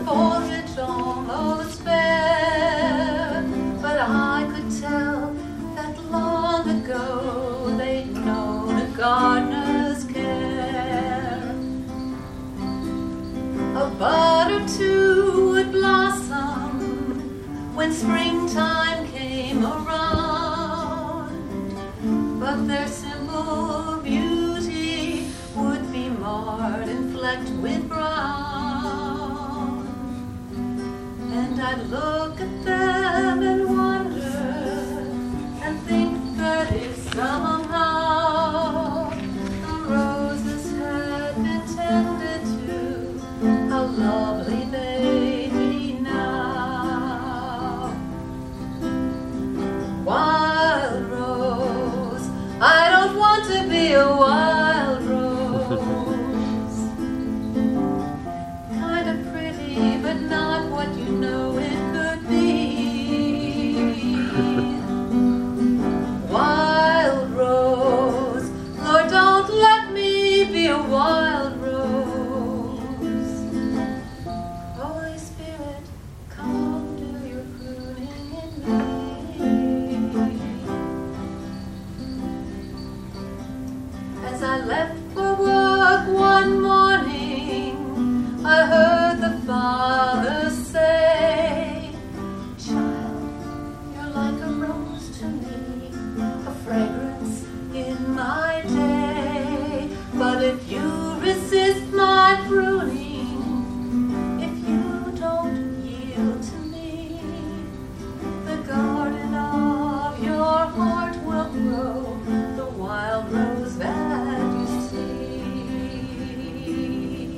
foliage almost bare, but I could tell that long ago they'd known a gardener's care. A bud or two would blossom when springtime came around, but their simple beauty would be marred and flecked with brown. And I'd look at them and wonder and think that if somehow the roses had been tended to a lovely baby now. Wild rose, I don't want to be a wild rose. Kind of pretty, but not what you know it could be. Wild rose, Lord, don't let me be a wild rose. Holy Spirit, come do your pruning in me. As I left for work one morning, I heard the Father say, "Child, you're like a rose to me, a fragrance in my day. But if you resist my pruning, if you don't yield to me, the garden of your heart will grow the wild rose that you see."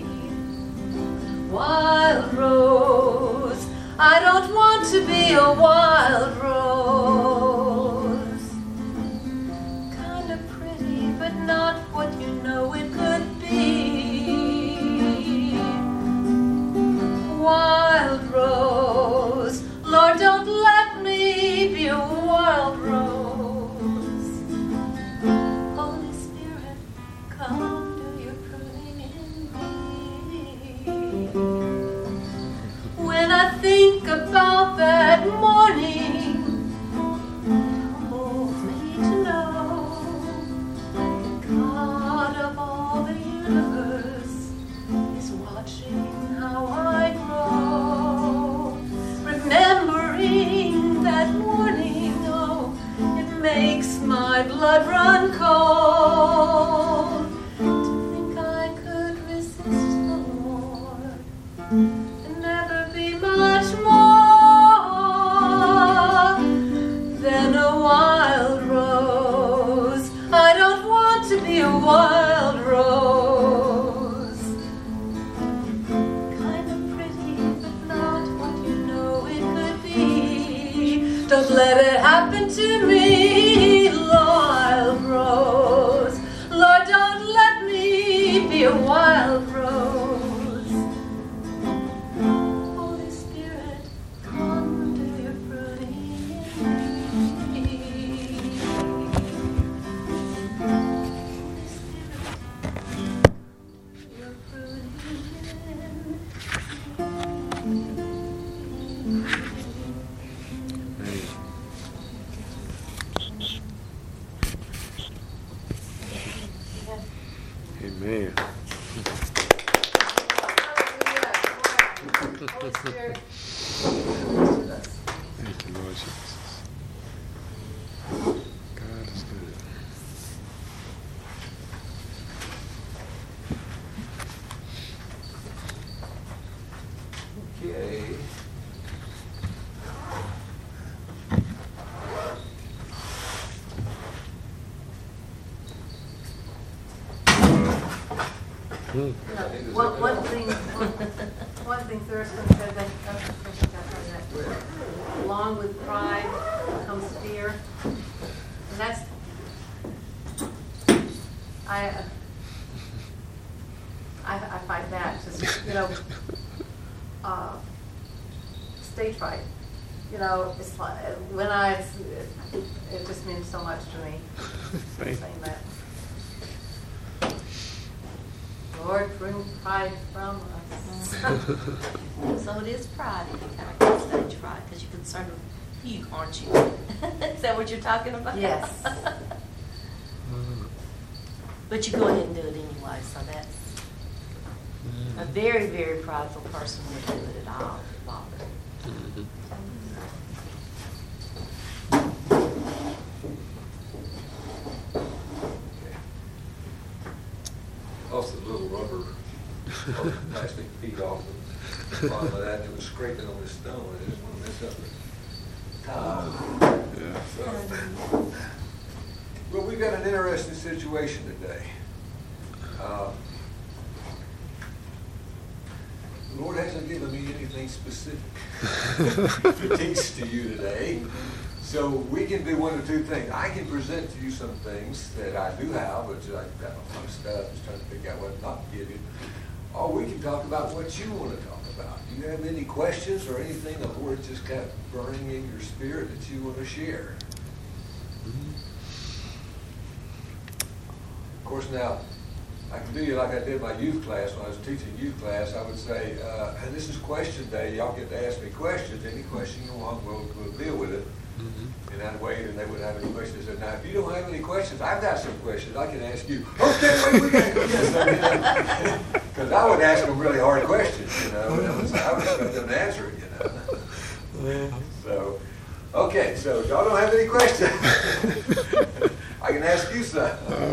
Wild rose, I don't want to be a wild rose. Kind of pretty, but not what you know it could be. Wild rose, Lord, don't let me be a wild rose. Holy Spirit, come do your pruning in me. When I think about that morning, it moves me to know the God of all the universe is watching how I grow. Remembering that morning, oh, it makes my blood run cold. To think I could resist the Lord and never be much more than a wild rose. I don't want to be a wild rose. Kind of pretty, but not what you know it could be. Don't let it happen to me, wild rose. Lord, don't let me be a wild rose. Holy Spirit, come do your pruning in me. Holy Spirit, do your pruning in me. Amen. Holy Spirit, Thank you, Lord Jesus. God is good. Okay. One thing Thurston said that along with pride comes fear, and that's I fight back. Just stage fright. It's like when it just means so much to me. Thank Saying that. Lord, remove pride from us. So it is pride, kind of stage fright, because you're concerned with you, aren't you? Is that what you're talking about? Yes. But you go ahead and do it anyway, so that's a very, very prideful person would do it at all, Father. Lost the little rubber or plastic feet off the bottom of that, and it was scraping on this stone. I didn't want to mess up the tile. Yeah. So, well, we've got an interesting situation today. The Lord hasn't given me anything specific to teach to you today. So we can do one of two things. I can present to you some things that I do have, which I've got a lot of stuff, just trying to figure out what not to give you. Or we can talk about what you want to talk about. Do you have any questions or anything the Lord just got burning in your spirit that you want to share? Of course, now, I can do you like I did my youth class. When I was teaching youth class, I would say, and this is question day, y'all get to ask me questions. Any question you want, we'll deal with it. And I'd wait, and they wouldn't have any questions. I said, now, if you don't have any questions, I've got some questions. I can ask you. Okay, wait, we got to go get some. Because I would ask them really hard questions, you know. And I would expect them to answer it, you know. So, okay, so y'all don't have any questions. I can ask you some.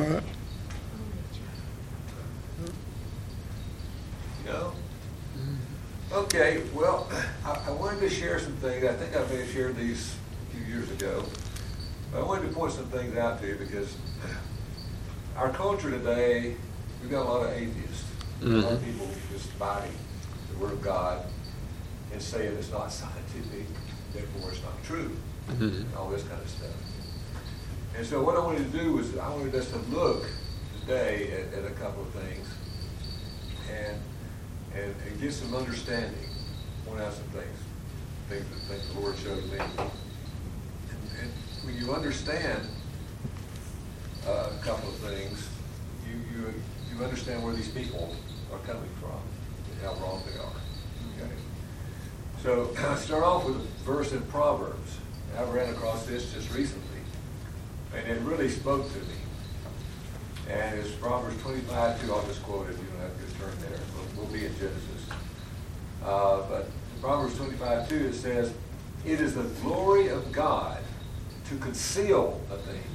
No? Okay, well, I wanted to share some things. I think I may have shared these a few years ago. But I wanted to point some things out to you because our culture today, we've got a lot of atheists. A lot of people just body the Word of God and saying it's not scientific, therefore it's not true, and all this kind of stuff. And so what I wanted to do was I wanted us to look today at a couple of things and get some understanding, point out some things that the Lord showed me. And when you understand a couple of things, you understand where these people are coming from and how wrong they are. Okay? So I start off with a verse in Proverbs. I ran across this just recently, and it really spoke to me. And it's Proverbs 25:2. I'll just quote it. You don't have to turn there. We'll be in Genesis. But in Proverbs 25:2 it says, "It is the glory of God to conceal a thing,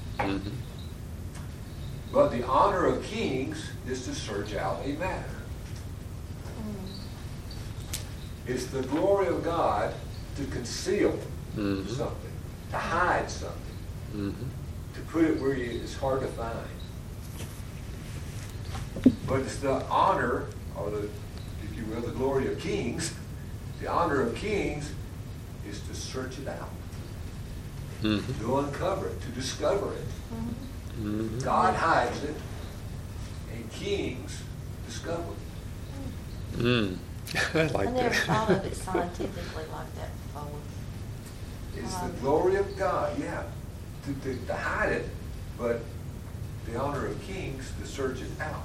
but the honor of kings is to search out a matter." It's the glory of God to conceal something, to hide something, to put it where it's hard to find. But it's the honor, or the, if you will, the glory of kings. The honor of kings is to search it out, to uncover it, to discover it. God hides it, and kings discover it. I like I never that. thought of it scientifically like that before. It's the glory of God, yeah, to hide it, but the honor of kings to search it out.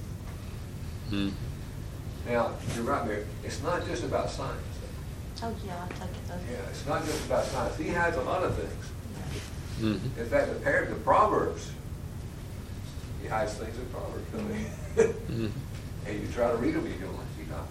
Now, you're right there. It's not just about science. Oh, yeah, I take it. Yeah, it's not just about science. He hides a lot of things. In fact, the Proverbs, he hides things in Proverbs, don't he? And you try to read them, you go, you know.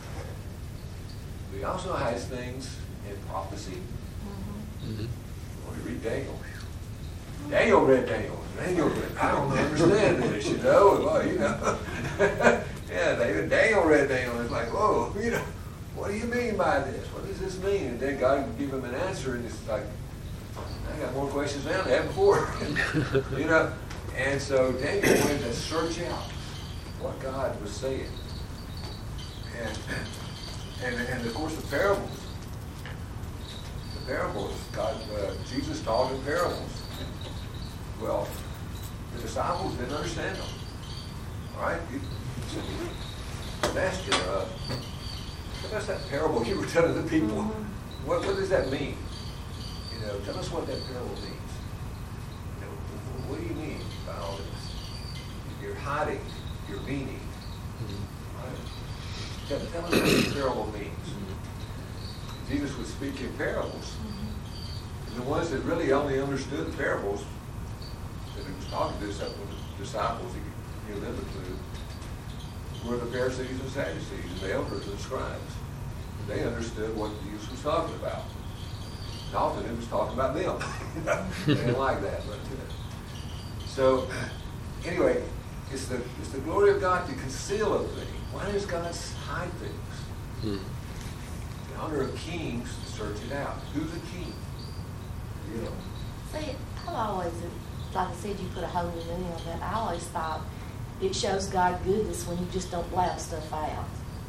He also hides things in prophecy. When you read Daniel, Daniel read. I don't understand this, you know. Well, you know. Yeah, Daniel read Daniel. It's like, whoa, you know, what do you mean by this? What does this mean? And then God would give him an answer, and it's like, I got more questions now than I had before. You know. And so Daniel wanted to search out what God was saying. And of course the parables. The parables, Jesus taught in parables. Well, the disciples didn't understand them. All right? Master, tell us that parable you were telling the people. What does that mean? You know, tell us what that parable means. You know, what do you mean by all this? You're hiding your meaning Tell us what a parable means. Jesus would speak in parables. And the ones that really only understood the parables that he was talking to, except for the disciples, he gave them the clue, were the Pharisees and Sadducees, and the elders and scribes. They understood what Jesus was talking about. And often he was talking about them. They didn't like that. But, so, anyway, it's the glory of God to conceal a thing. Why does God hide things? The honor of kings to search it out. Who's a king? You know. See, I've always, like I said, you put a holy meaning on that. I always thought it shows God goodness when you just don't blab stuff out.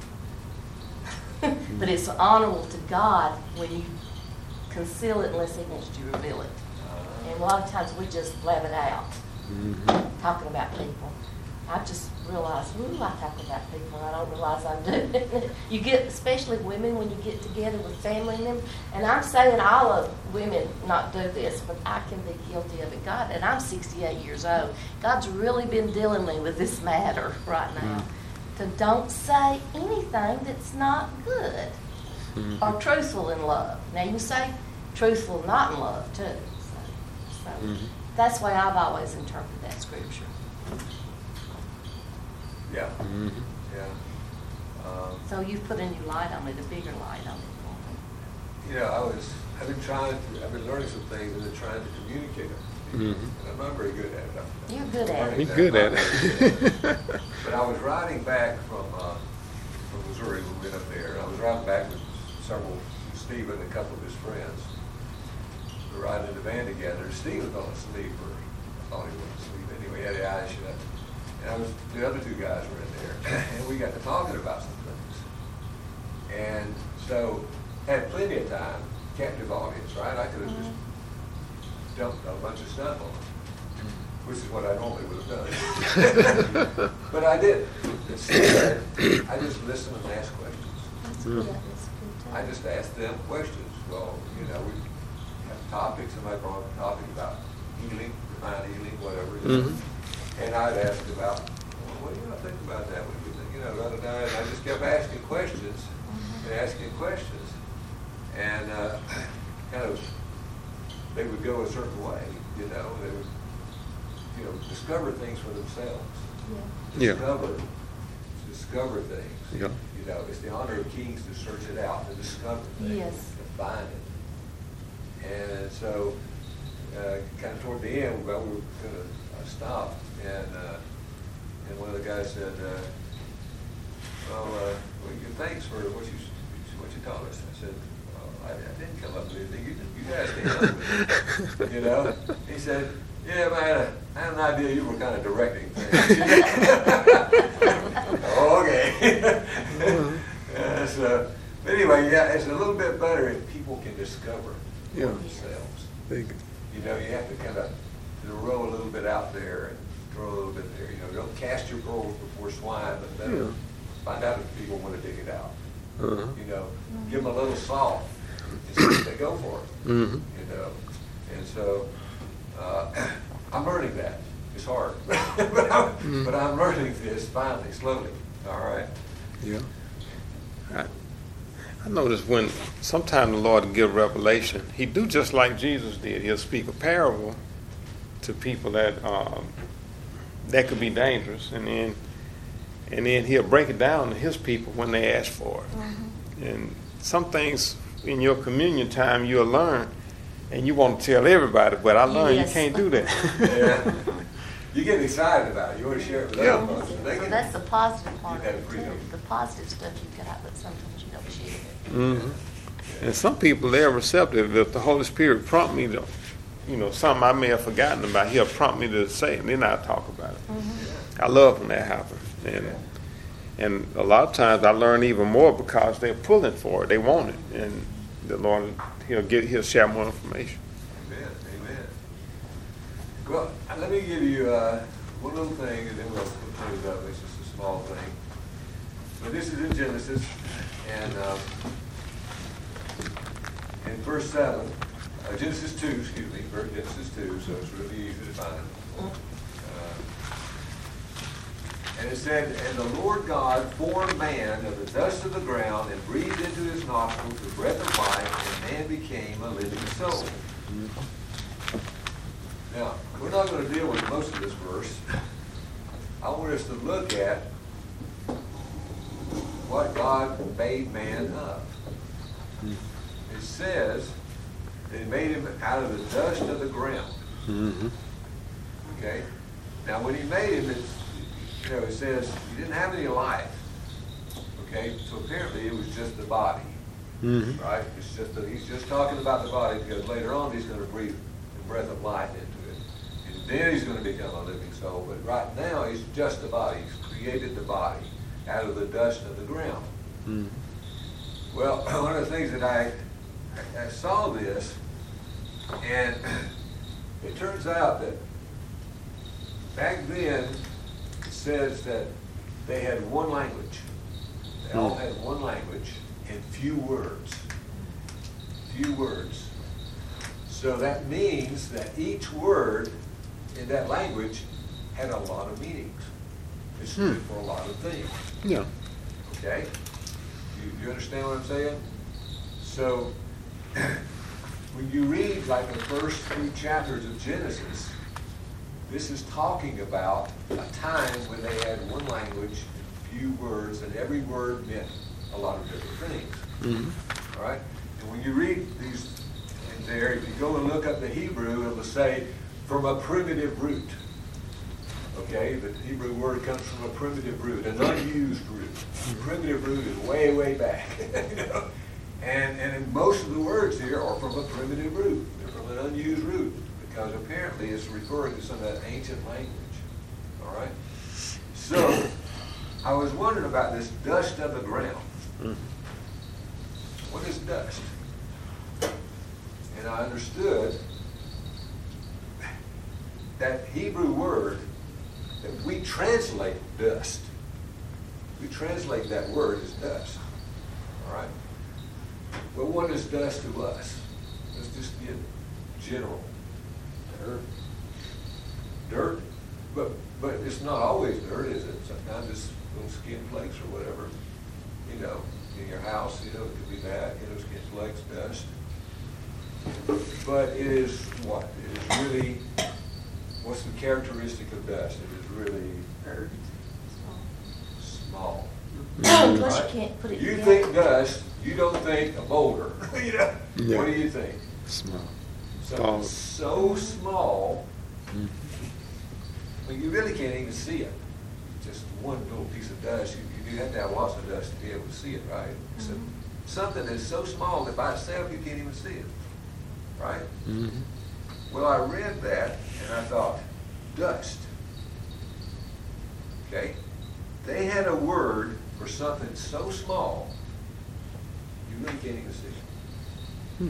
But it's honorable to God when you conceal it unless He wants you to reveal it. And a lot of times we just blab it out, talking about people. I just realized, ooh, I talk about people, and I don't realize I'm doing it. You get, especially women, when you get together with family members, and I'm saying all of women not do this, but I can be guilty of it. God, and I'm 68 years old. God's really been dealing with me with this matter right now. So don't say anything that's not good or truthful in love. Now you can say truthful not in love too. So that's the way I've always interpreted that scripture. Yeah. Yeah. So you've put a new light on it, a bigger light on it. You know, I've been learning some things and then trying to communicate them. And I'm not very good at it. You're good at it. He's good at it. But I was riding back from Missouri when we went up there. I was riding back with Steve and a couple of his friends. We were riding in the van together. Steve was going to sleep, or I thought he wasn't asleep. Anyway, he had the eyes shut. And the other two guys were in there, and we got to talking about some things. And so, had plenty of time, captive audience, right? I could have just dumped a bunch of stuff on them, which is what I normally would have done. But I didn't. Instead, I just listened and asked questions. That's good. That's good too. I just asked them questions. Well, you know, we have topics. Somebody brought up a topic about healing, divine healing, whatever. And I'd ask about, well, what do you think about that? What do you think? You know, and I just kept asking questions and asking questions. And kind of, they would go a certain way, you know. They would, you know, discover things for themselves. Discover things. Yeah. You know, it's the honor of kings to search it out, to discover things, to find it. And so, kind of toward the end, well, we were going to stop, and one of the guys said, well, thanks for what you taught us. I said, well, I didn't come up with anything. You guys came up with it. You know? He said, yeah, man, I had an idea you were kind of directing things. Okay. But anyway, yeah, it's a little bit better if people can discover for themselves. You know, you have to kind of roll a little bit out there and throw a little bit there. You know, don't cast your pearls before swine, but then find out if people want to dig it out. You know, give them a little salt and see if they go for it. You know, and so I'm learning that. It's hard, but I'm learning this finally, slowly. All right. Yeah. I notice when sometimes the Lord will give revelation, He do just like Jesus did. He'll speak a parable to people that could be dangerous, and then He'll break it down to His people when they ask for it. And some things in your communion time you'll learn, and you want to tell everybody, but I learned you can't do that. Yeah. You get excited about it. You want to share it with other folks. So that's the positive part of it too. The positive stuff you got, but sometimes you don't share it. And some people, they're receptive. If the Holy Spirit prompt me to, you know, something I may have forgotten about, He'll prompt me to say it, and then I'll talk about it. I love when that happens. And a lot of times I learn even more because they're pulling for it. They want it. And the Lord, He'll share more information. Amen. Amen. Well, let me give you one little thing, and then we'll close up. It's just a small thing. But this is in Genesis, and in verse 7, Genesis 2, excuse me, Genesis 2, so it's really easy to find. And it said, and the Lord God formed man of the dust of the ground and breathed into his nostrils the breath of life, and man became a living soul. Now, we're not going to deal with most of this verse. I want us to look at what God made man of. It says that he made him out of the dust of the ground. Okay? Now, when he made him, it says he didn't have any life. Okay? So apparently it was just the body. Right? It's just he's just talking about the body because later on he's going to breathe the breath of life into it. And then he's going to become a living soul. But right now he's just the body. He's created the body out of the dust of the ground. Well, one of the things that I saw this, and it turns out that back then it says that they had one language. They all had one language and few words. Few words. So that means that each word in that language had a lot of meanings. It stood for a lot of things. Yeah. Okay? You understand what I'm saying? So, when you read like the first 3 chapters of Genesis, this is talking about a time when they had one language, few words, and every word meant a lot of different things. All right? And when you read these in there, if you go and look up the Hebrew, it will say, from a primitive root. Okay? The Hebrew word comes from a primitive root, an unused root. The primitive root is way, way back. You know? And most of the words here are from a primitive root. They're from an unused root because apparently it's referring to some of that ancient language. All right? So, I was wondering about this dust of the ground. What is dust? And I understood that Hebrew word that we translate dust. We translate that word as dust. All right? But what is dust to us? Let's just get general. Dirt. But it's not always dirt, is it? Sometimes it's little skin flakes or whatever. You know, in your house, you know, it could be that, you know, skin flakes, dust. But it is what? It is really, what's the characteristic of dust? It is really small. Plus Right? you can't put it You together. think dust, you don't think a boulder. You know? Yeah. What do you think? Small. Something so small, but you really can't even see it. Just one little piece of dust. You do have to have lots of dust to be able to see it, right? So something that's so small that by itself you can't even see it, right? Well, I read that and I thought, dust. Okay? They had a word for something so small, you really can't even see it.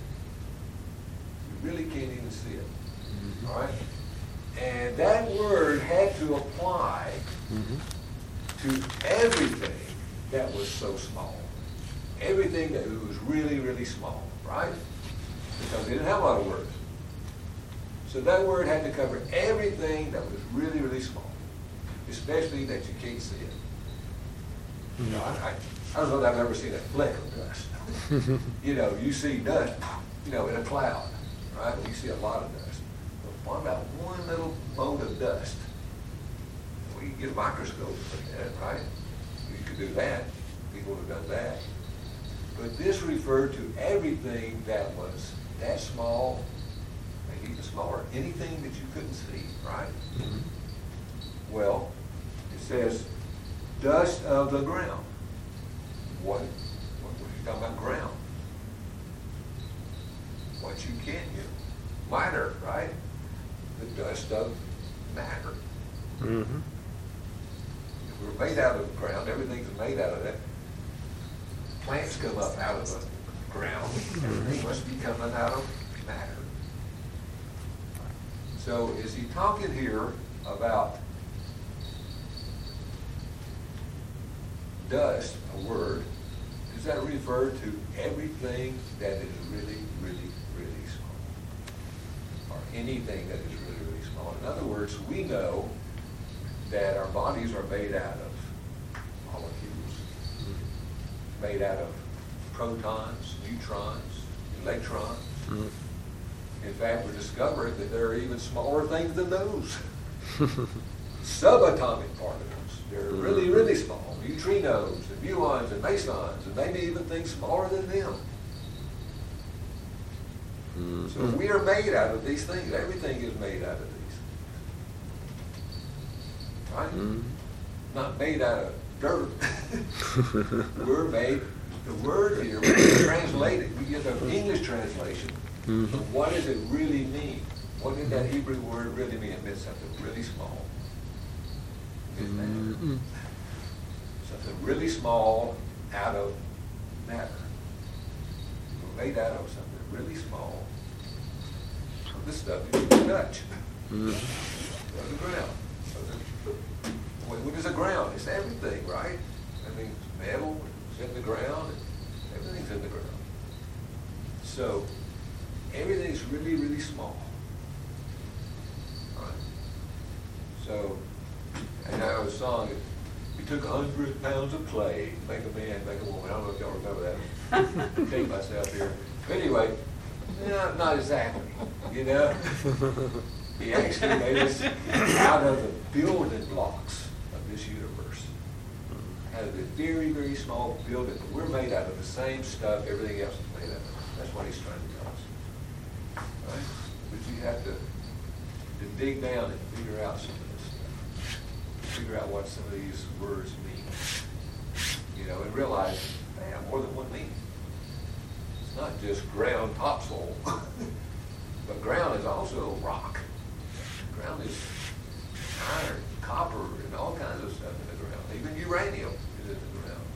You really can't even see it. All right? And that word had to apply to everything that was so small. Everything that was really, really small, right? Because they didn't have a lot of words. So that word had to cover everything that was really, really small, especially that you can't see it. You know, I don't know that I've ever seen a fleck of dust. You know, you see dust, you know, in a cloud, right? You see a lot of dust. But what about one little mote of dust? Well, you can get a microscope and look at it, right? You could do that. People have done that. But this referred to everything that was that small, maybe even smaller, anything that you couldn't see, right? Well, it says, dust of the ground. What are you talking about ground? What you can't get. Matter, right? The dust of matter. If we're made out of the ground, everything's made out of that. Plants come up out of the ground. Everything must be coming out of matter. So is he talking here about dust, a word? Does that refer to everything that is really, really, really small? Or anything that is really, really small? In other words, we know that our bodies are made out of molecules, made out of protons, neutrons, electrons. In fact, we're discovering that there are even smaller things than those. Subatomic particles. They're really, really small. Neutrinos and muons and mesons, and maybe even things smaller than them. So we are made out of these things. Everything is made out of these. Right? Not made out of dirt. We're made, the word here, when we translate it, we get the English translation. But what does it really mean? What did that Hebrew word really mean? It meant something really small. Something really small out of matter. We're made out of something really small. This stuff you can touch. The ground. What is a ground? It's everything, right? I mean, metal is in the ground, and everything's in the ground. So, everything's really, really small. Right? So, and I have a song, it took 100 pounds of clay to make a man, make a woman. I don't know if y'all remember that. Take myself here. But anyway, no, not exactly, you know. He actually made us out of the building blocks of this universe. Out of the very, very small building. But we're made out of the same stuff everything else is made out of. That's what he's trying to tell us. Right? But you have to dig down and figure out some of this stuff. Figure out what some of these words mean. You know, and realize they have more than one meaning. It's not just ground topsoil, but ground is also rock. Ground is iron, copper, and all kinds of stuff in the ground. Even uranium is in the ground.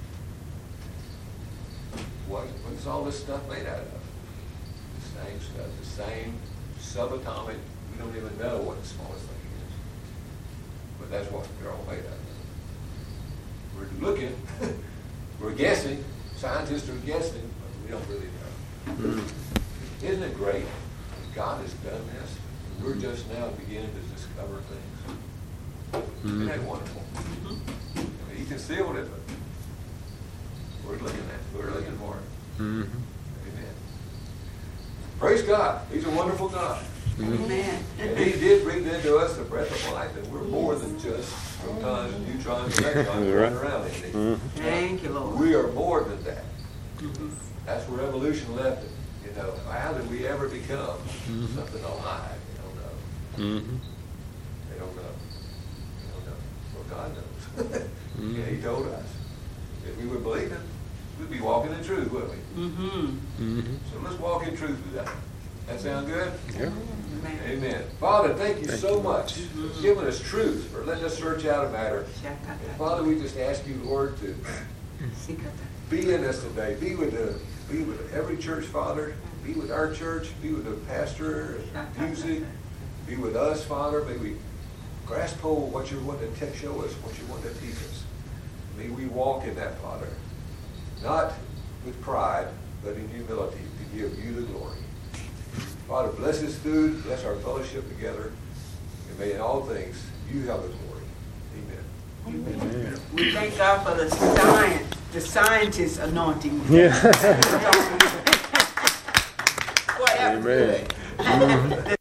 What is all this stuff made out of? The same stuff, the same subatomic. We don't even know what the smallest thing is. But that's what they're all made out of. We're looking, we're guessing, scientists are guessing, but we don't really know. Isn't it great that God has done this? We're just now beginning to discover things. Isn't that wonderful? I mean, He concealed it, but we're looking at it. We're looking for it. Amen. Praise God. He's a wonderful God. Amen. And He did breathe into us the breath of life, and we're more than just protons, neutrons, and electrons running around in these. Thank you, Lord. We are more than that. That's where evolution left it. You know, how did we ever become something alive? They don't know. They don't know. They don't know. Well, God knows. Yeah, He told us. If we would believe Him, we'd be walking in truth, wouldn't we? So let's walk in truth today. That sound good? Yeah. Amen. Amen. Father, thank you so much for giving us truth, for letting us search out a matter. And Father, we just ask you, Lord, to be in us today. Be with every church, Father. Be with our church. Be with the pastor, music. Be with us, Father. May we grasp hold of what you want to show us, what you want to teach us. May we walk in that, Father. Not with pride, but in humility to give you the glory. Father, bless this food, bless our fellowship together, and may in all things you have the glory. Amen. Amen. We thank God for the scientist anointing. Yeah. Whatever. Amen. Good.